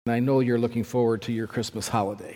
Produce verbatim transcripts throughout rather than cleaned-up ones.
And I know you're looking forward to your Christmas holiday.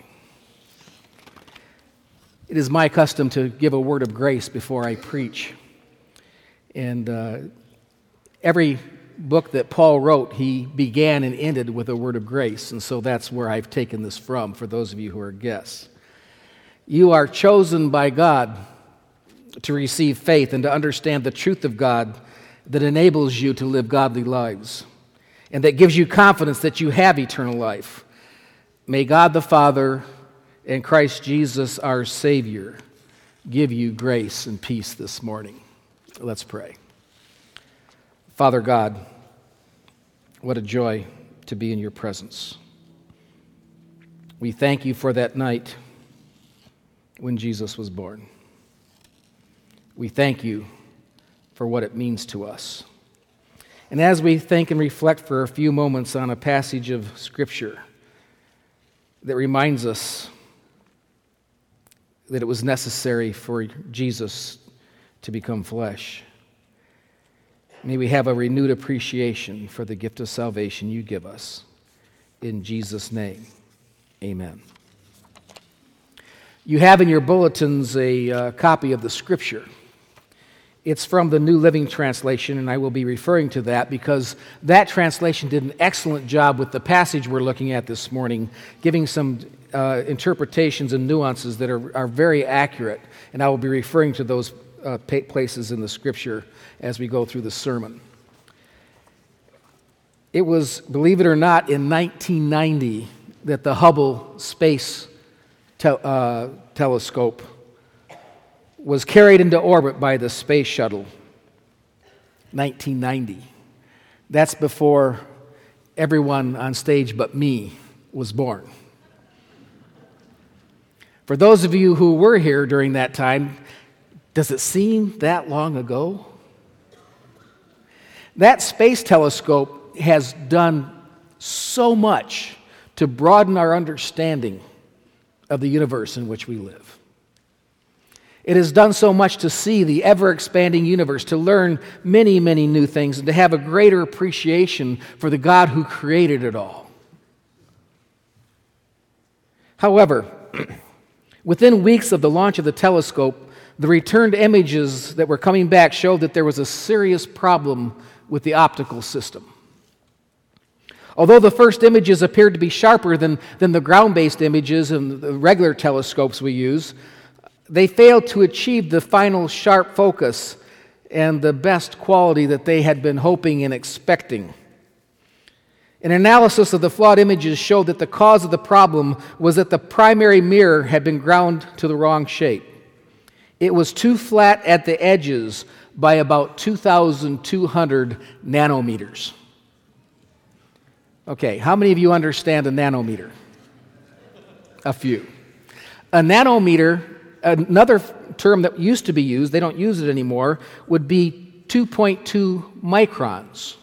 It is my custom to give a word of grace before I preach. And uh, every book that Paul wrote, he began and ended with a word of grace. And so that's where I've taken this from, for those of you who are guests. You are chosen by God to receive faith and to understand the truth of God that enables you to live godly lives, and that gives you confidence that you have eternal life. May God the Father and Christ Jesus our Savior give you grace and peace this morning. Let's pray. Father God, what a joy to be in your presence. We thank you for that night when Jesus was born. We thank you for what it means to us. And as we think and reflect for a few moments on a passage of Scripture that reminds us that it was necessary for Jesus to become flesh, may we have a renewed appreciation for the gift of salvation you give us. In Jesus' name, amen. You have in your bulletins a uh, copy of the Scripture. It's from the New Living Translation, and I will be referring to that because that translation did an excellent job with the passage we're looking at this morning, giving some uh, interpretations and nuances that are, are very accurate, and I will be referring to those uh, places in the Scripture as we go through the sermon. It was, believe it or not, in nineteen ninety that the Hubble Space te- uh, Telescope was carried into orbit by the space shuttle. nineteen ninety. That's before everyone on stage but me was born. For those of you who were here during that time, does it seem that long ago? That space telescope has done so much to broaden our understanding of the universe in which we live. It has done so much to see the ever-expanding universe, to learn many, many new things, and to have a greater appreciation for the God who created it all. However, within weeks of the launch of the telescope, the returned images that were coming back showed that there was a serious problem with the optical system. Although the first images appeared to be sharper than, than the ground-based images and the regular telescopes we use, they failed to achieve the final sharp focus and the best quality that they had been hoping and expecting. An analysis of the flawed images showed that the cause of the problem was that the primary mirror had been ground to the wrong shape. It was too flat at the edges by about two thousand two hundred nanometers. Okay, how many of you understand a nanometer? A few. A nanometer, another term that used to be used, they don't use it anymore, would be two point two microns.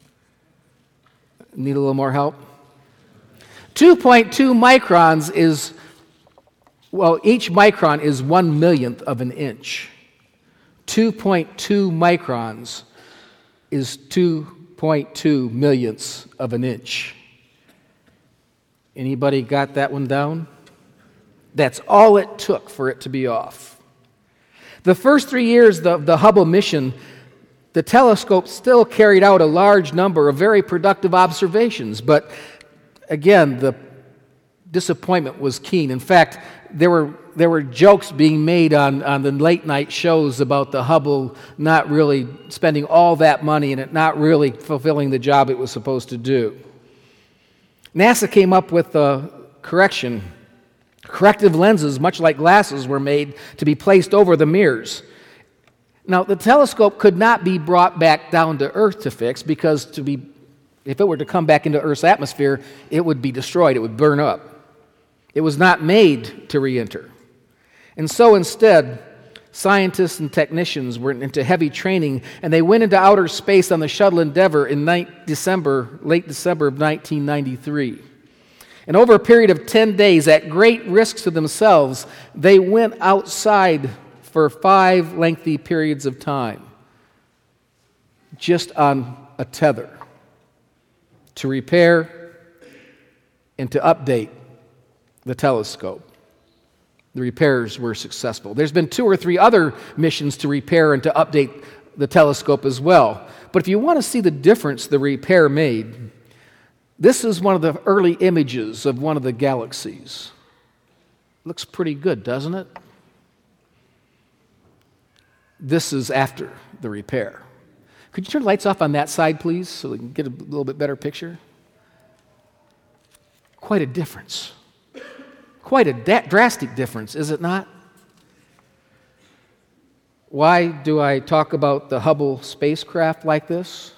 Need a little more help? two point two microns is, well, each micron is one millionth of an inch. two point two microns is two point two millionths of an inch. Anybody got that one down? That's all it took for it to be off. The first three years of the Hubble mission, the telescope still carried out a large number of very productive observations, but again, the disappointment was keen. In fact, there were there were jokes being made on, on the late night shows about the Hubble not really spending all that money and it not really fulfilling the job it was supposed to do. NASA came up with a correction. Corrective lenses, much like glasses, were made to be placed over the mirrors. Now, the telescope could not be brought back down to Earth to fix because to be, if it were to come back into Earth's atmosphere, it would be destroyed, it would burn up. It was not made to re-enter. And so instead, scientists and technicians were into heavy training, and they went into outer space on the shuttle Endeavour in December, late December of nineteen ninety-three. And over a period of ten days, at great risk to themselves, they went outside for five lengthy periods of time, just on a tether, to repair, and to update the telescope. The repairs were successful. There's been two or three other missions to repair and to update the telescope as well. But if you want to see the difference the repair made, this is one of the early images of one of the galaxies. Looks pretty good, doesn't it? This is after the repair. Could you turn the lights off on that side, please, so we can get a little bit better picture? Quite a difference. Quite a da- drastic difference, is it not? Why do I talk about the Hubble spacecraft like this?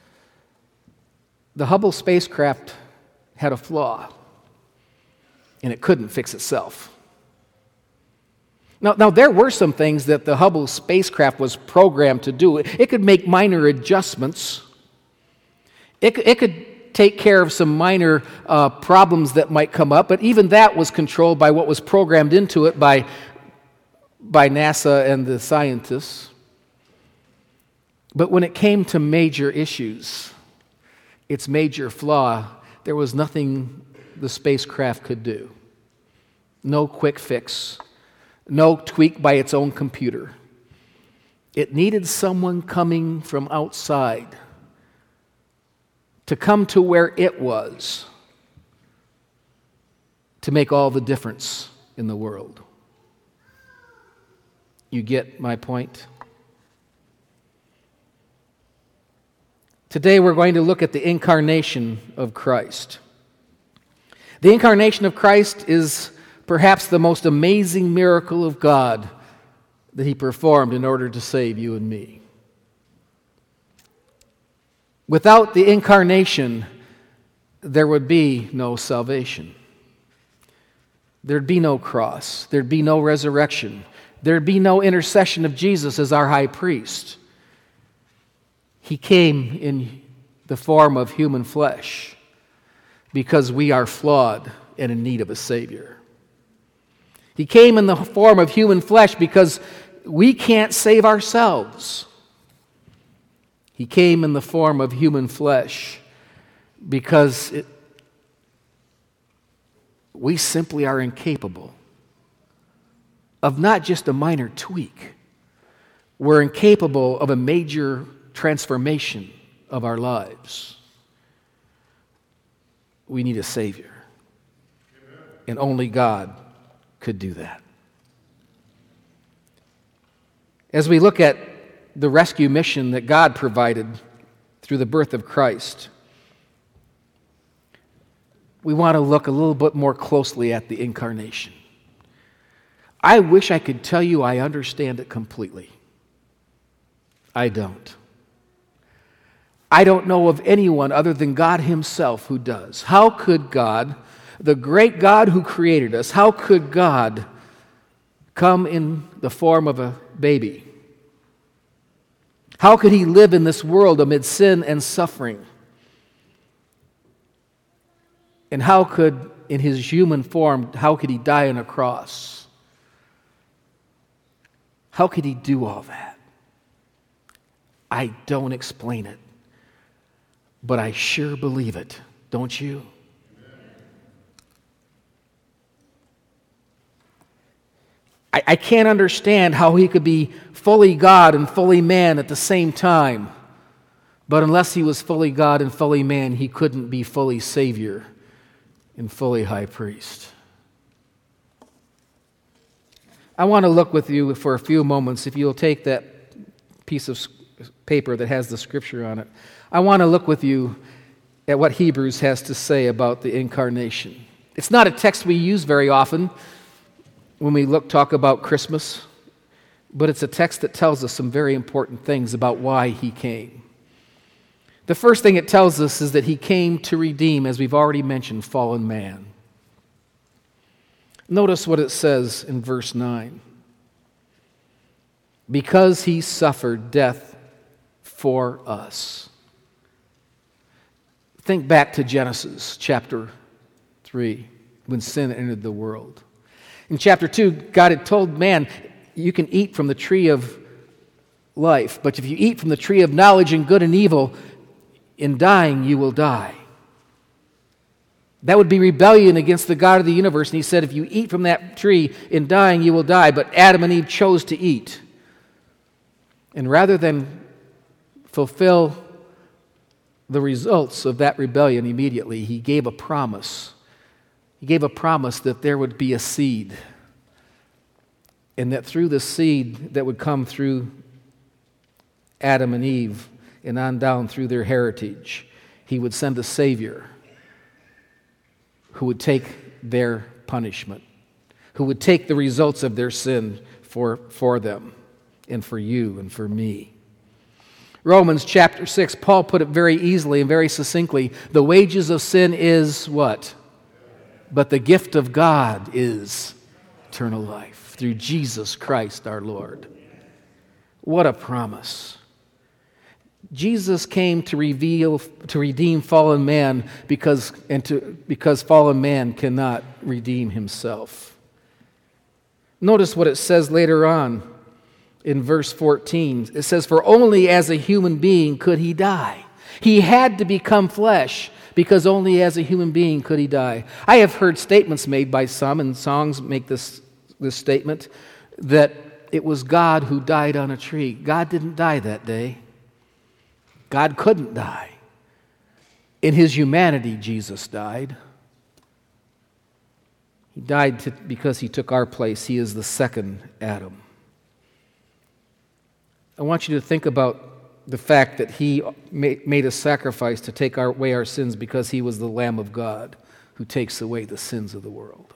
The Hubble spacecraft had a flaw, and it couldn't fix itself. Now, now, there were some things that the Hubble spacecraft was programmed to do. It could make minor adjustments. It, it could take care of some minor uh, problems that might come up, but even that was controlled by what was programmed into it by, by NASA and the scientists. But when it came to major issues, its major flaw, there was nothing the spacecraft could do. No quick fix. No tweak by its own computer. It needed someone coming from outside to come to where it was to make all the difference in the world. You get my point? Today we're going to look at the incarnation of Christ. The incarnation of Christ is perhaps the most amazing miracle of God that He performed in order to save you and me. Without the incarnation, there would be no salvation. There'd be no cross. There'd be no resurrection. There'd be no intercession of Jesus as our high priest. He came in the form of human flesh because we are flawed and in need of a Savior. He came in the form of human flesh because we can't save ourselves. He came in the form of human flesh because it, we simply are incapable of not just a minor tweak. We're incapable of a major transformation of our lives. We need a Savior. Amen. And only God could do that. As we look at the rescue mission that God provided through the birth of Christ, we want to look a little bit more closely at the incarnation. I wish I could tell you I understand it completely. I don't. I don't know of anyone other than God Himself who does. How could God, the great God who created us, how could God come in the form of a baby? How could He live in this world amid sin and suffering? And how could, in His human form, how could He die on a cross? How could He do all that? I don't explain it, but I sure believe it, don't you? I, I can't understand how He could be fully God and fully man at the same time. But unless He was fully God and fully man, He couldn't be fully Savior and fully high priest. I want to look with you for a few moments, if you'll take that piece of paper that has the scripture on it. I want to look with you at what Hebrews has to say about the incarnation. It's not a text we use very often when we look talk about Christmas, but it's a text that tells us some very important things about why He came. The first thing it tells us is that He came to redeem, as we've already mentioned, fallen man. Notice what it says in verse nine. Because He suffered death for us. Think back to Genesis chapter three, when sin entered the world. In chapter two, God had told man, you can eat from the tree of life, but if you eat from the tree of knowledge and good and evil, in dying you will die. That would be rebellion against the God of the universe. And he said, if you eat from that tree, in dying you will die. But Adam and Eve chose to eat. And rather than fulfill the results of that rebellion immediately, he gave a promise. He gave a promise that there would be a seed. And that through the seed that would come through Adam and Eve and on down through their heritage, he would send a Savior who would take their punishment, who would take the results of their sin for, for them and for you and for me. Romans chapter six, Paul put it very easily and very succinctly. The wages of sin is what? But the gift of God is eternal life through Jesus Christ our Lord. What a promise. Jesus came to reveal, to redeem fallen man because, and to, because fallen man cannot redeem himself. Notice what it says later on in verse fourteen. It says, for only as a human being could he die. He had to become flesh because only as a human being could he die. I have heard statements made by some, and songs make this, this statement, that it was God who died on a tree. God didn't die that day. God couldn't die. In his humanity, Jesus died. He died to, because he took our place. He is the second Adam. I want you to think about the fact that he made a sacrifice to take away our sins because he was the Lamb of God who takes away the sins of the world.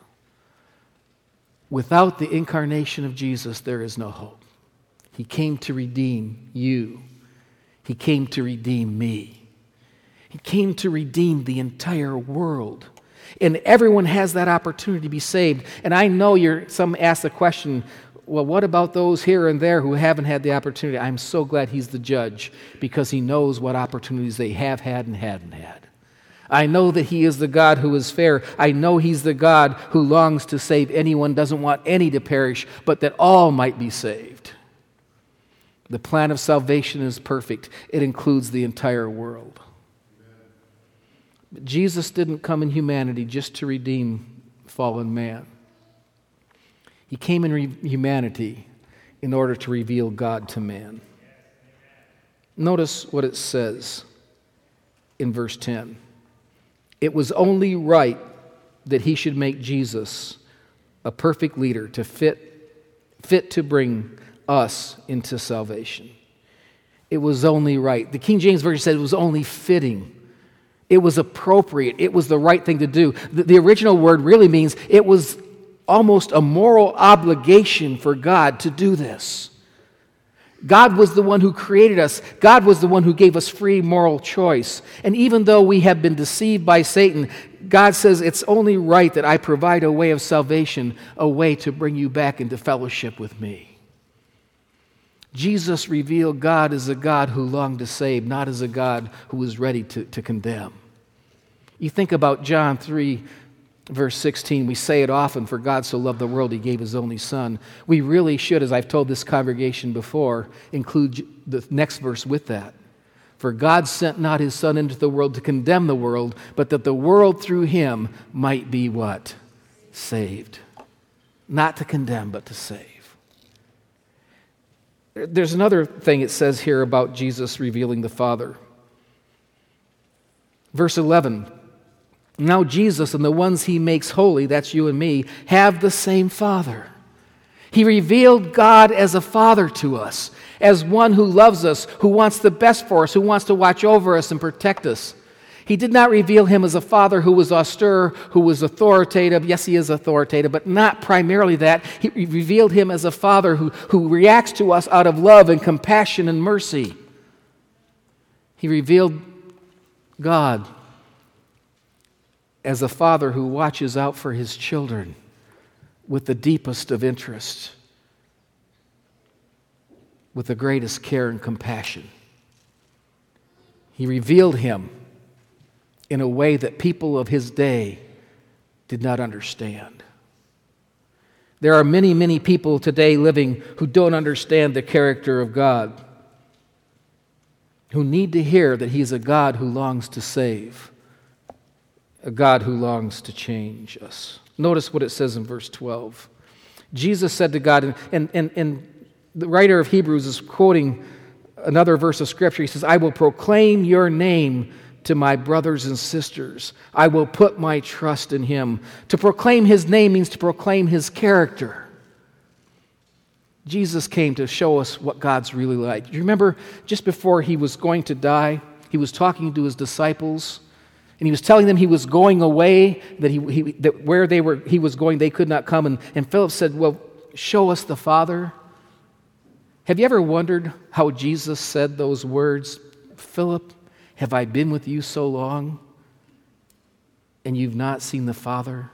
Without the incarnation of Jesus, there is no hope. He came to redeem you. He came to redeem me. He came to redeem the entire world. And everyone has that opportunity to be saved. And I know you're, some ask the question, well, what about those here and there who haven't had the opportunity? I'm so glad he's the judge because he knows what opportunities they have had and hadn't had. I know that he is the God who is fair. I know he's the God who longs to save anyone, doesn't want any to perish, but that all might be saved. The plan of salvation is perfect. It includes the entire world. But Jesus didn't come in humanity just to redeem fallen man. He came in re- humanity in order to reveal God to man. Notice what it says in verse ten. It was only right that he should make Jesus a perfect leader to fit, fit to bring us into salvation. It was only right. The King James Version said it was only fitting. It was appropriate. It was the right thing to do. The, the original word really means it was almost a moral obligation for God to do this. God was the one who created us. God was the one who gave us free moral choice. And even though we have been deceived by Satan, God says it's only right that I provide a way of salvation, a way to bring you back into fellowship with me. Jesus revealed God as a God who longed to save, not as a God who was ready to, to condemn. You think about John three, verse sixteen, we say it often, for God so loved the world, he gave his only son. We really should, as I've told this congregation before, include the next verse with that. For God sent not his son into the world to condemn the world, but that the world through him might be what? Saved. Not to condemn, but to save. There's another thing it says here about Jesus revealing the Father. Verse eleven. Now Jesus and the ones he makes holy, that's you and me, have the same Father. He revealed God as a father to us, as one who loves us, who wants the best for us, who wants to watch over us and protect us. He did not reveal him as a father who was austere, who was authoritative. Yes, he is authoritative, but not primarily that. He revealed him as a father who, who reacts to us out of love and compassion and mercy. He revealed God as a father who watches out for his children with the deepest of interest, with the greatest care and compassion. He revealed him in a way that people of his day did not understand. There are many, many people today living who don't understand the character of God, who need to hear that he's a God who longs to save. a God who longs to change us. Notice what it says in verse twelve. Jesus said to God, and, and, and the writer of Hebrews is quoting another verse of Scripture. He says, I will proclaim your name to my brothers and sisters. I will put my trust in him. To proclaim his name means to proclaim his character. Jesus came to show us what God's really like. Do you remember just before he was going to die, he was talking to his disciples, and he was telling them he was going away, that he, he that where they were he was going, they could not come. And, and Philip said, well, show us the Father. Have you ever wondered how Jesus said those words? Philip, have I been with you so long, and you've not seen the Father?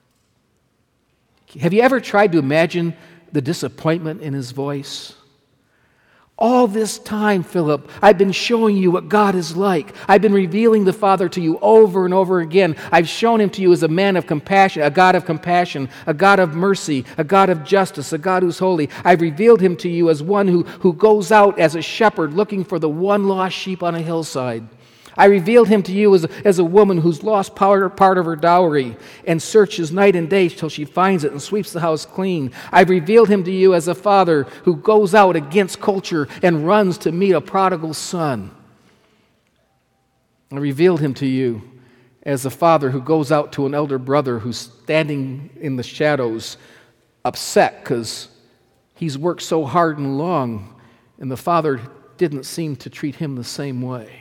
Have you ever tried to imagine the disappointment in his voice? All this time, Philip, I've been showing you what God is like. I've been revealing the Father to you over and over again. I've shown him to you as a man of compassion, a God of compassion, a God of mercy, a God of justice, a God who's holy. I've revealed him to you as one who, who goes out as a shepherd looking for the one lost sheep on a hillside. I revealed him to you as a, as a woman who's lost part, part of her dowry and searches night and day till she finds it and sweeps the house clean. I've revealed him to you as a father who goes out against culture and runs to meet a prodigal son. I revealed him to you as a father who goes out to an elder brother who's standing in the shadows, upset because he's worked so hard and long, and the father didn't seem to treat him the same way.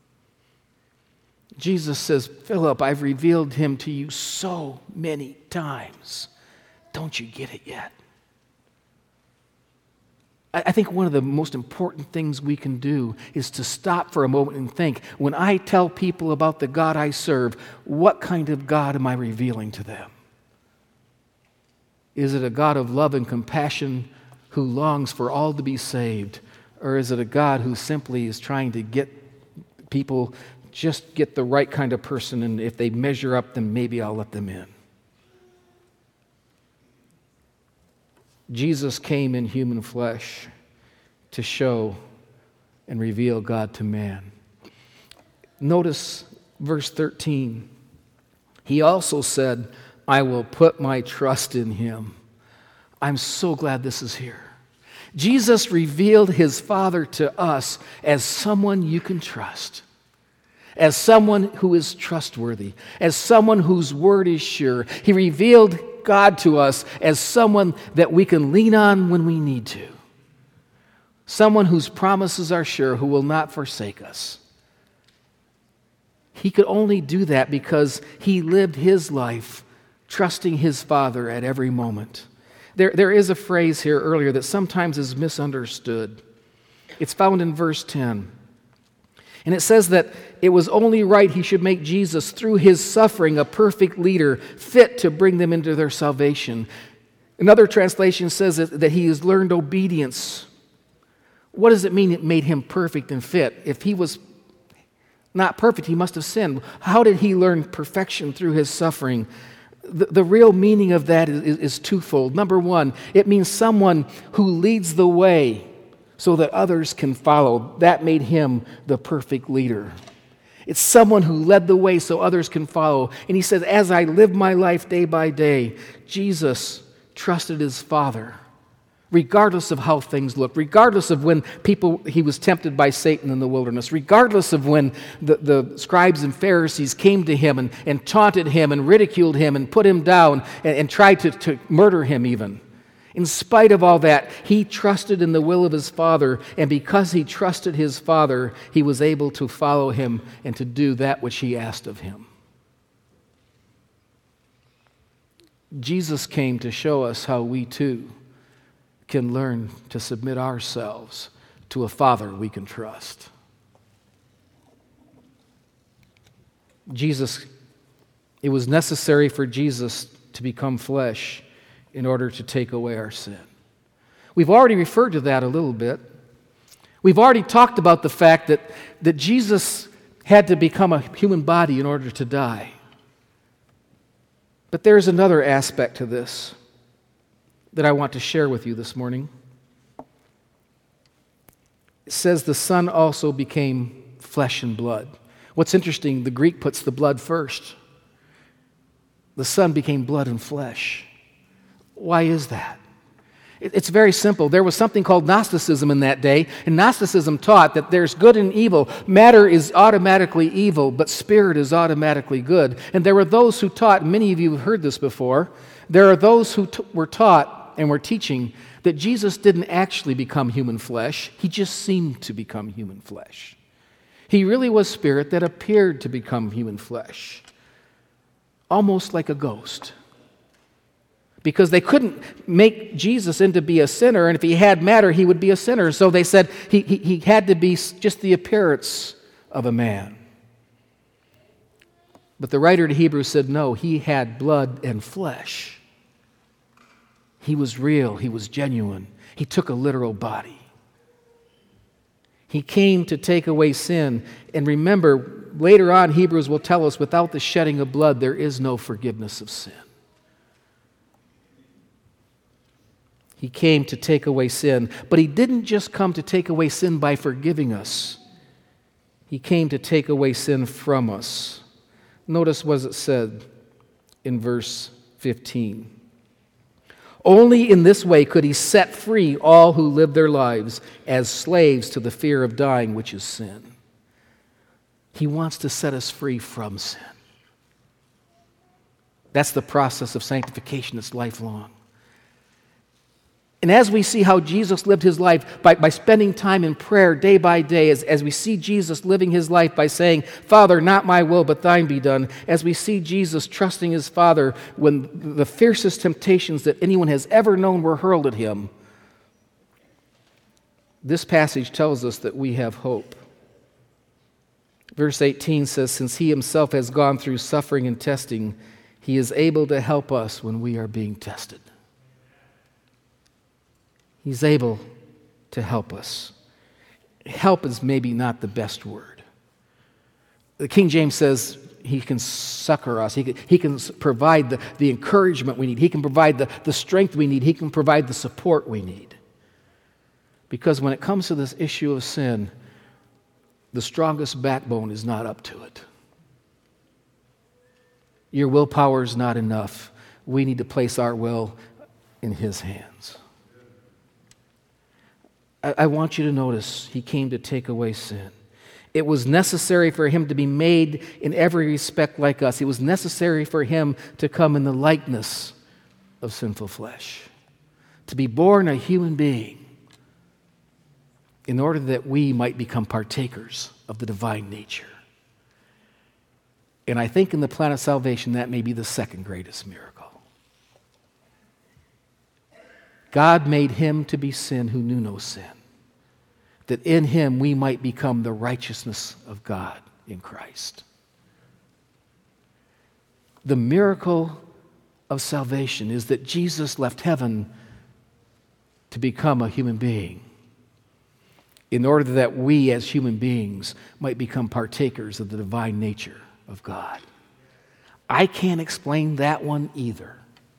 Jesus says, Philip, I've revealed him to you so many times. Don't you get it yet? I think one of the most important things we can do is to stop for a moment and think, when I tell people about the God I serve, what kind of God am I revealing to them? Is it a God of love and compassion who longs for all to be saved? Or is it a God who simply is trying to get people, just get the right kind of person, and if they measure up, then maybe I'll let them in? Jesus came in human flesh to show and reveal God to man. Notice verse thirteen. He also said, I will put my trust in him. I'm so glad this is here. Jesus revealed his Father to us as someone you can trust, as someone who is trustworthy, as someone whose word is sure. He revealed God to us as someone that we can lean on when we need to, someone whose promises are sure, who will not forsake us. He could only do that because he lived his life trusting his Father at every moment. There, there is a phrase here earlier that sometimes is misunderstood. It's found in verse ten. And it says that it was only right he should make Jesus, through his suffering, a perfect leader, fit to bring them into their salvation. Another translation says that he has learned obedience. What does it mean it made him perfect and fit? If he was not perfect, he must have sinned. How did he learn perfection through his suffering? The, the real meaning of that is, is twofold. Number one, it means someone who leads the way so that others can follow. That made him the perfect leader. It's someone who led the way so others can follow. And he says, as I live my life day by day, Jesus trusted his Father, regardless of how things looked, regardless of when people, he was tempted by Satan in the wilderness, regardless of when the, the scribes and Pharisees came to him and, and taunted him and ridiculed him and put him down and, and tried to, to murder him even. In spite of all that, he trusted in the will of his Father, and because he trusted his Father, he was able to follow him and to do that which he asked of him. Jesus came to show us how we too can learn to submit ourselves to a Father we can trust. Jesus, it was necessary for Jesus to become flesh in order to take away our sin. We've already referred to that a little bit. We've already talked about the fact that, that Jesus had to become a human body in order to die. But there's another aspect to this that I want to share with you this morning. It says the Son also became flesh and blood. What's interesting, the Greek puts the blood first. the Son became blood and flesh. Why is that? It's very simple. There was something called Gnosticism in that day, and Gnosticism taught that there's good and evil. Matter is automatically evil, but spirit is automatically good. And there were those who taught, many of you have heard this before, there are those who t- were taught and were teaching that Jesus didn't actually become human flesh. He just seemed to become human flesh. He really was spirit that appeared to become human flesh, almost like a ghost. Because they couldn't make Jesus into be a sinner, and if he had matter, he would be a sinner. So they said he, he, he had to be just the appearance of a man. But the writer to Hebrews said, no, he had blood and flesh. He was real. He was genuine. He took a literal body. He came to take away sin. And remember, later on, Hebrews will tell us, without the shedding of blood, there is no forgiveness of sin. He came to take away sin, but he didn't just come to take away sin by forgiving us. He came to take away sin from us. Notice what it said in verse fifteen. Only in this way could he set free all who live their lives as slaves to the fear of dying, which is sin. He wants to set us free from sin. That's the process of sanctification that's lifelong. And as we see how Jesus lived his life by, by spending time in prayer day by day, as, as we see Jesus living his life by saying, Father, not my will, but thine be done, as we see Jesus trusting his Father when the fiercest temptations that anyone has ever known were hurled at him, this passage tells us that we have hope. Verse eighteen says, since he himself has gone through suffering and testing, he is able to help us when we are being tested. He's able to help us. Help is maybe not the best word. The King James says he can succor us. He can, he can provide the, the encouragement we need. He can provide the, the strength we need. He can provide the support we need. Because when it comes to this issue of sin, the strongest backbone is not up to it. Your willpower is not enough. We need to place our will in his hands. I want you to notice he came to take away sin. It was necessary for him to be made in every respect like us. It was necessary for him to come in the likeness of sinful flesh, to be born a human being in order that we might become partakers of the divine nature. And I think in the plan of salvation, that may be the second greatest miracle. God made him to be sin who knew no sin, that in him we might become the righteousness of God in Christ. The miracle of salvation is that Jesus left heaven to become a human being in order that we as human beings might become partakers of the divine nature of God. I can't explain that one either,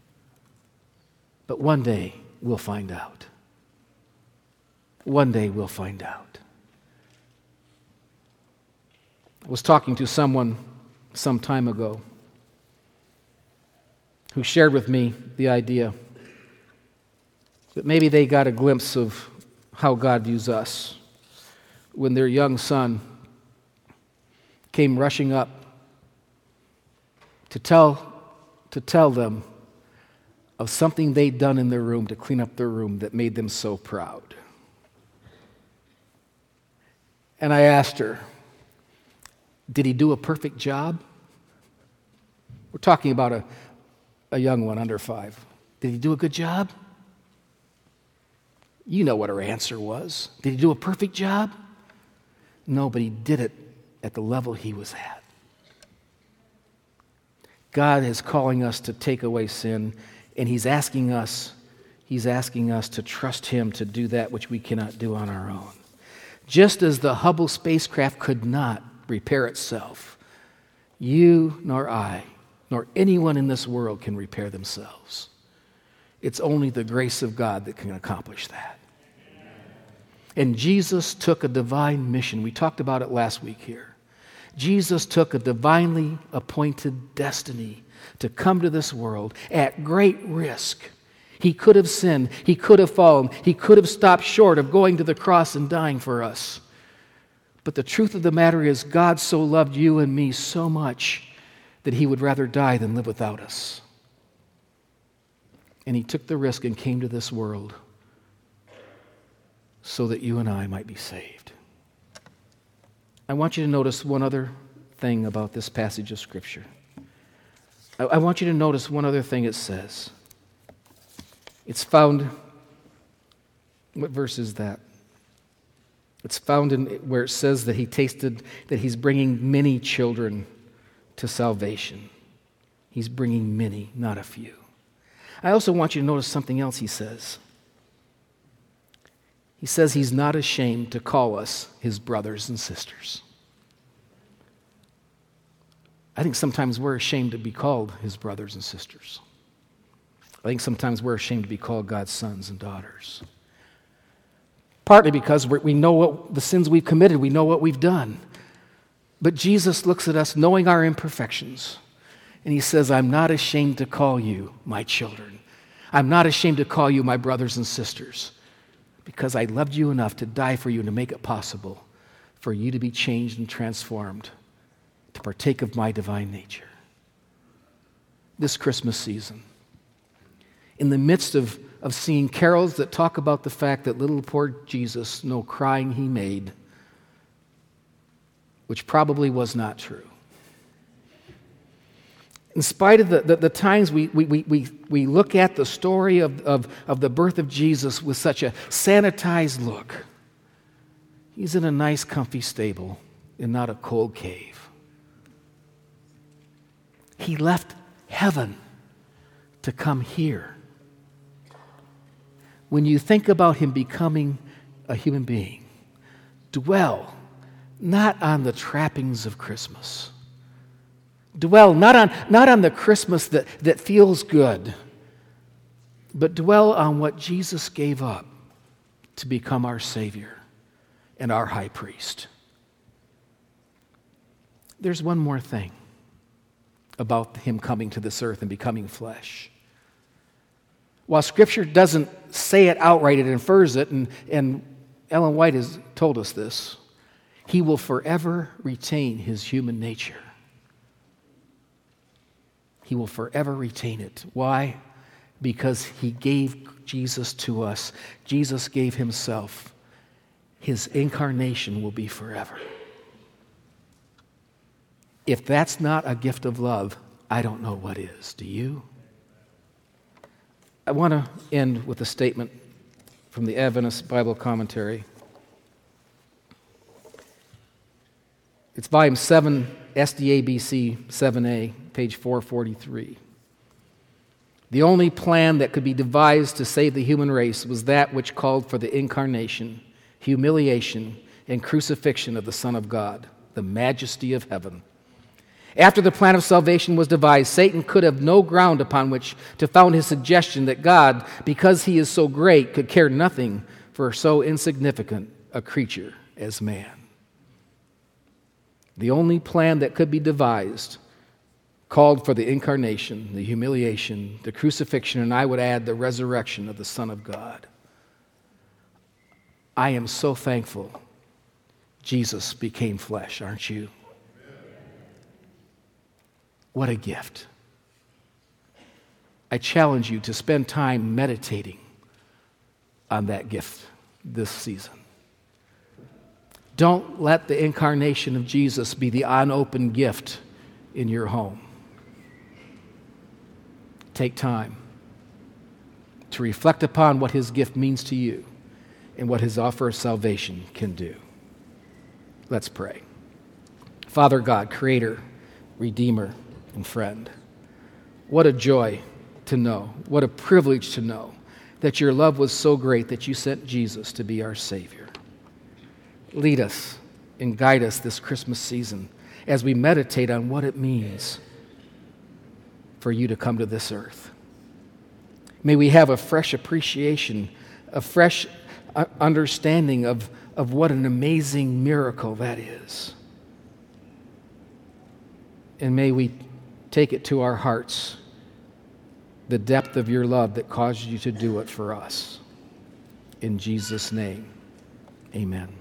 but one day we'll find out. One day we'll find out. I was talking to someone some time ago who shared with me the idea that maybe they got a glimpse of how God views us when their young son came rushing up to tell, to tell them of something they'd done in their room to clean up their room that made them so proud. And I asked her, did he do a perfect job? We're talking about a, a young one under five. Did he do a good job? You know what her answer was. Did he do a perfect job? No, but he did it at the level he was at. God is calling us to take away sin, and he's asking us, he's asking us to trust him to do that which we cannot do on our own. Just as the Hubble spacecraft could not repair itself, you nor I, nor anyone in this world can repair themselves. It's only the grace of God that can accomplish that. And Jesus took a divine mission. We talked about it last week here. Jesus took a divinely appointed destiny to come to this world at great risk. He could have sinned. He could have fallen. He could have stopped short of going to the cross and dying for us. But the truth of the matter is, God so loved you and me so much that he would rather die than live without us. And he took the risk and came to this world so that you and I might be saved. I want you to notice one other thing about this passage of Scripture. I, I want you to notice one other thing it says. It's found, what verse is that? It's found in where it says that he tasted, that he's bringing many children to salvation. He's bringing many, not a few. I also want you to notice something else he says. He says he's not ashamed to call us his brothers and sisters. I think sometimes we're ashamed to be called his brothers and sisters. I think sometimes we're ashamed to be called God's sons and daughters. Partly because we know what the sins we've committed, we know what we've done. But Jesus looks at us knowing our imperfections, and he says, I'm not ashamed to call you my children. I'm not ashamed to call you my brothers and sisters, because I loved you enough to die for you and to make it possible for you to be changed and transformed, to partake of my divine nature. This Christmas season, in the midst of, of seeing carols that talk about the fact that little poor Jesus, no crying he made, which probably was not true. In spite of the, the, the times we, we, we, we look at the story of, of, of the birth of Jesus with such a sanitized look, he's in a nice, comfy stable and not a cold cave. He left heaven to come here. When you think about him becoming a human being, dwell not on the trappings of Christmas. Dwell not on, not on the Christmas that, that feels good, but dwell on what Jesus gave up to become our Savior and our high priest. There's one more thing about him coming to this earth and becoming flesh. While Scripture doesn't say it outright, it infers it, and, and Ellen White has told us this, he will forever retain his human nature. He will forever retain it. Why? Because he gave Jesus to us. Jesus gave himself. His incarnation will be forever. If that's not a gift of love, I don't know what is. Do you? I want to end with a statement from the Adventist Bible Commentary. It's volume seven, S D A B C seven A, page four forty-three. The only plan that could be devised to save the human race was that which called for the incarnation, humiliation, and crucifixion of the Son of God, the majesty of heaven. After the plan of salvation was devised, Satan could have no ground upon which to found his suggestion that God, because he is so great, could care nothing for so insignificant a creature as man. The only plan that could be devised called for the incarnation, the humiliation, the crucifixion, and I would add the resurrection of the Son of God. I am so thankful Jesus became flesh, aren't you? What a gift. I challenge you to spend time meditating on that gift this season. Don't let the incarnation of Jesus be the unopened gift in your home. Take time to reflect upon what his gift means to you and what his offer of salvation can do. Let's pray. Father God, Creator, Redeemer, and friend, what a joy to know, what a privilege to know that your love was so great that you sent Jesus to be our Savior. Lead us and guide us this Christmas season as we meditate on what it means for you to come to this earth. May we have a fresh appreciation, a fresh understanding of, of what an amazing miracle that is. And may we take it to our hearts, the depth of your love that caused you to do it for us. In Jesus' name, amen.